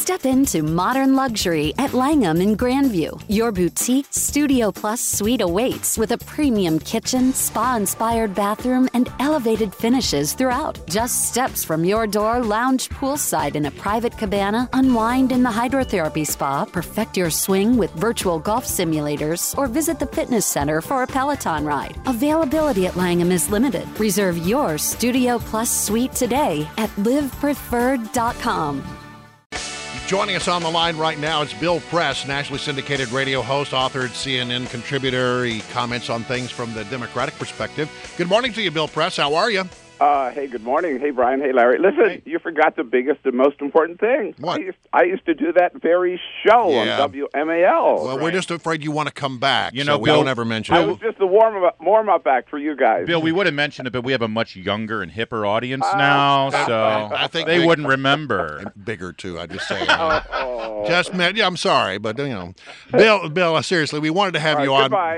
Step into modern luxury at Langham in Grandview. Your boutique Studio Plus suite awaits with a premium kitchen, spa-inspired bathroom, and elevated finishes throughout. Just steps from your door, lounge poolside in a private cabana, unwind in the hydrotherapy spa, perfect your swing with virtual golf simulators, or visit the fitness center for a Peloton ride. Availability at Langham is limited. Reserve your Studio Plus suite today at livepreferred.com. Joining us on the line right now is Bill Press, nationally syndicated radio host, author, and CNN contributor. He comments on things from the Democratic perspective. Good morning to you, Bill Press. How are you? Hey, good morning. Hey, Brian. Hey, Larry. Listen, You forgot the biggest and most important thing. What? I used to do that very show on WMAL. Well, we're just afraid you want to come back. You know, so we Bill, don't ever mention I it. was just the warm-up act for you guys. Bill, we would have mentioned it, but we have a much younger and hipper audience now, so I think they wouldn't remember. Bigger, too, I just say. Just meant, I'm sorry, but, Bill, seriously, we wanted to have you on. Goodbye.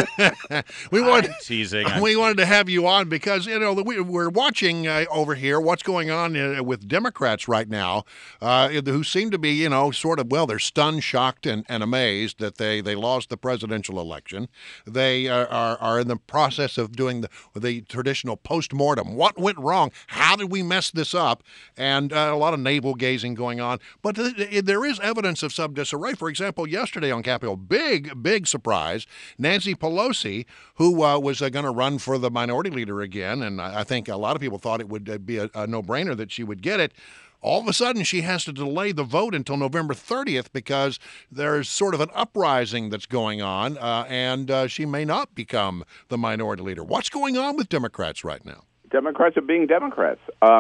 I'm teasing. We wanted to have you on because, we're watching over here what's going on with Democrats right now, who seem to be, they're stunned, shocked, and amazed that they lost the presidential election. They are in the process of doing the traditional postmortem. What went wrong? How did we mess this up? And a lot of navel-gazing going on. But there is evidence of some disarray. For example, yesterday on Capitol, big surprise, Nancy Pelosi, who was going to run for the minority leader again, and I think a lot of people thought it would be a no-brainer that she would get it. All of a sudden, she has to delay the vote until November 30th because there's sort of an uprising that's going on, and she may not become the minority leader. What's going on with Democrats right now? Democrats are being Democrats.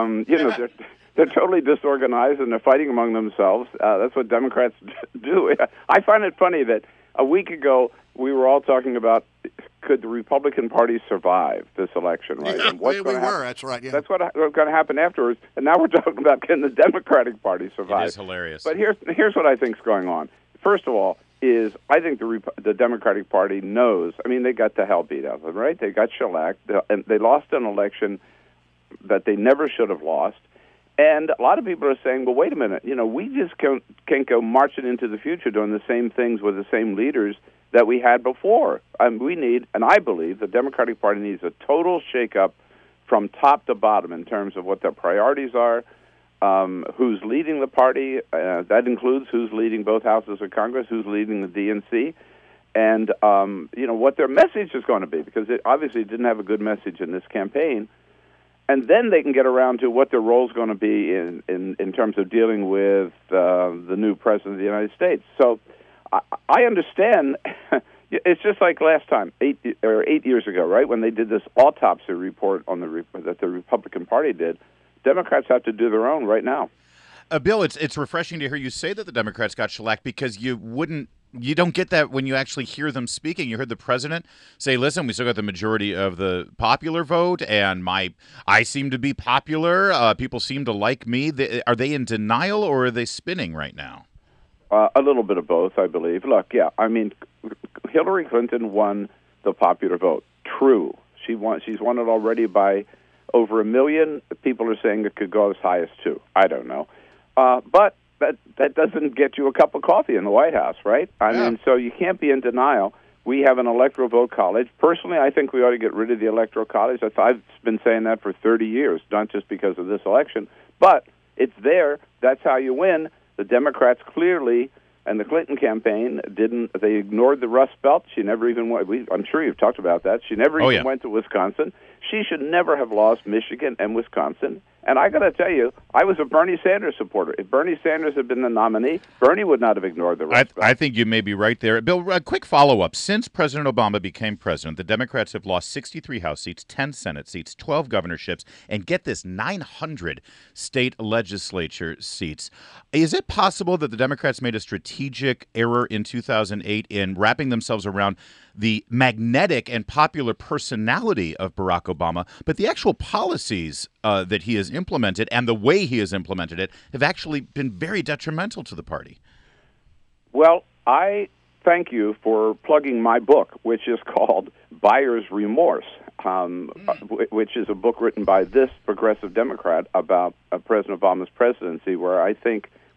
They're totally disorganized, and they're fighting among themselves. That's what Democrats do. I find it funny that a week ago we were all talking about could the Republican Party survive this election, right? Yeah, and what's we gonna were. happen? That's right. Yeah. That's what's going to happen afterwards. And now we're talking about can the Democratic Party survive? It is hilarious. But here's what I think is going on. First of all, I think the Democratic Party knows. I mean, they got the hell beat out of them, right? They got shellacked, and they lost an election that they never should have lost. And a lot of people are saying, well, wait a minute. We just can't go marching into the future doing the same things with the same leaders that we had before. We need, and I believe the Democratic Party needs a total shakeup from top to bottom in terms of what their priorities are, who's leading the party. That includes who's leading both houses of Congress, who's leading the DNC, and what their message is going to be, because it obviously didn't have a good message in this campaign. And then they can get around to what their role is going to be in terms of dealing with the new president of the United States. So I understand. It's just like last time, 8 years ago, right, when they did this autopsy report on that the Republican Party did. Democrats have to do their own right now. Bill, it's refreshing to hear you say that the Democrats got shellacked because you don't get that when you actually hear them speaking. You heard the president say, listen, we still got the majority of the popular vote, and I seem to be popular. People seem to like me. Are they in denial, or are they spinning right now? A little bit of both, I believe. Look, Hillary Clinton won the popular vote. True. She's won it already by over 1 million. People are saying it could go as high as 2. I don't know. But that doesn't get you a cup of coffee in the White House, right? I mean, so you can't be in denial. We have an electoral vote college. Personally, I think we ought to get rid of the electoral college. I've been saying that for 30 years, not just because of this election. But it's there. That's how you win. The Democrats clearly, and the Clinton campaign they ignored the Rust Belt. She never even went. I'm sure you've talked about that. She never even went to Wisconsin. She should never have lost Michigan and Wisconsin. And I got to tell you, I was a Bernie Sanders supporter. If Bernie Sanders had been the nominee, Bernie would not have ignored the Rust Belt. I think you may be right there. Bill, a quick follow-up. Since President Obama became president, the Democrats have lost 63 House seats, 10 Senate seats, 12 governorships, and get this, 900 state legislature seats. Is it possible that the Democrats made a strategic error in 2008 in wrapping themselves around the magnetic and popular personality of Barack Obama, but the actual policies that he has implemented and the way he has implemented it have actually been very detrimental to the party? Well, I thank you for plugging my book, which is called Buyer's Remorse, which is a book written by this progressive Democrat about President Obama's presidency, where I think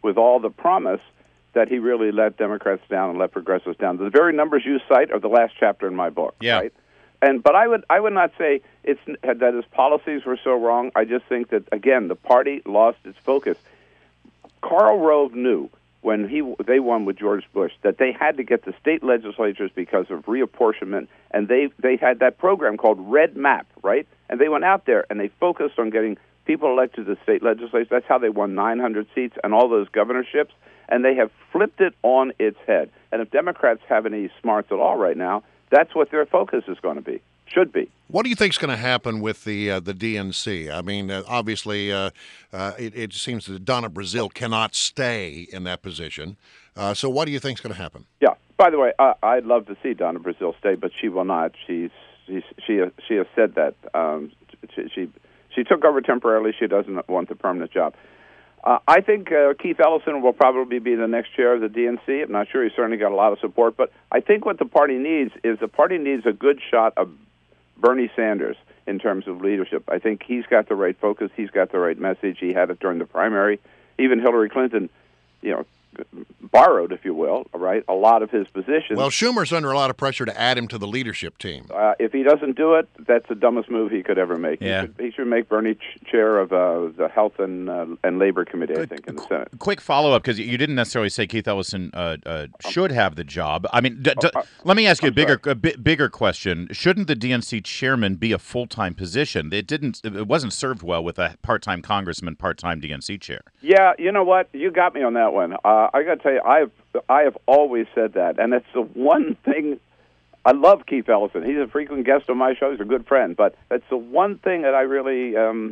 with all the promise that he really let Democrats down and let progressives down. The very numbers you cite are the last chapter in my book, right? But I would not say that his policies were so wrong. I just think that, again, the party lost its focus. Karl Rove knew when they won with George Bush that they had to get the state legislatures because of reapportionment, and they had that program called Red Map, right? And they went out there and they focused on getting people elected to the state legislatures. That's how they won 900 seats and all those governorships, and they have flipped it on its head. And if Democrats have any smarts at all right now, that's what their focus is going to be, should be. What do you think is going to happen with the DNC? I mean, obviously, it seems that Donna Brazile cannot stay in that position. So what do you think is going to happen? Yeah. By the way, I'd love to see Donna Brazile stay, but she will not. She has said that. She took over temporarily. She doesn't want the permanent job. I think Keith Ellison will probably be the next chair of the DNC. I'm not sure. He's certainly got a lot of support. But I think what the party needs is a good shot of Bernie Sanders in terms of leadership. I think he's got the right focus. He's got the right message. He had it during the primary. Even Hillary Clinton, borrowed, if you will, right, a lot of his positions. Well, Schumer's under a lot of pressure to add him to the leadership team. If he doesn't do it, that's the dumbest move he could ever make. Yeah. He should make Bernie chair of the Health and Labor Committee, I think, in the Senate. Quick follow-up, because you didn't necessarily say Keith Ellison should have the job. I mean, let me ask you a bigger question. Shouldn't the DNC chairman be a full-time position? It wasn't served well with a part-time congressman, part-time DNC chair. Yeah, you know what? You got me on that one. I got to tell you, I have always said that, and it's the one thing. I love Keith Ellison. He's a frequent guest on my show. He's a good friend, but that's the one thing that I really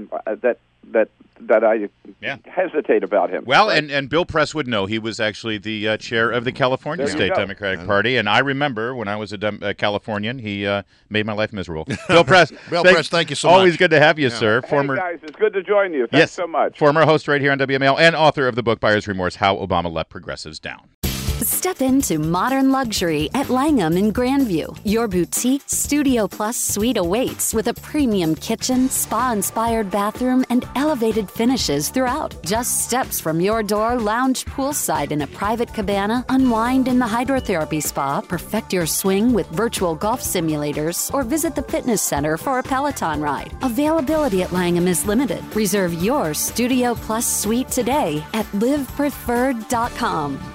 that I hesitate about him. Well, and Bill Press would know. He was actually the chair of the California State Democratic Party, and I remember when I was a Californian, he made my life miserable. Bill Press, Press, thank you so much. Always good to have you, sir. Hey, guys, it's good to join you. Thanks so much. Former host right here on WMAL and author of the book Buyer's Remorse, How Obama Let Progressives Down. Step into modern luxury at Langham in Grandview. Your boutique Studio Plus suite awaits with a premium kitchen, spa-inspired bathroom, and elevated finishes throughout. Just steps from your door, lounge poolside in a private cabana, unwind in the hydrotherapy spa, perfect your swing with virtual golf simulators, or visit the fitness center for a Peloton ride. Availability at Langham is limited. Reserve your Studio Plus suite today at livepreferred.com.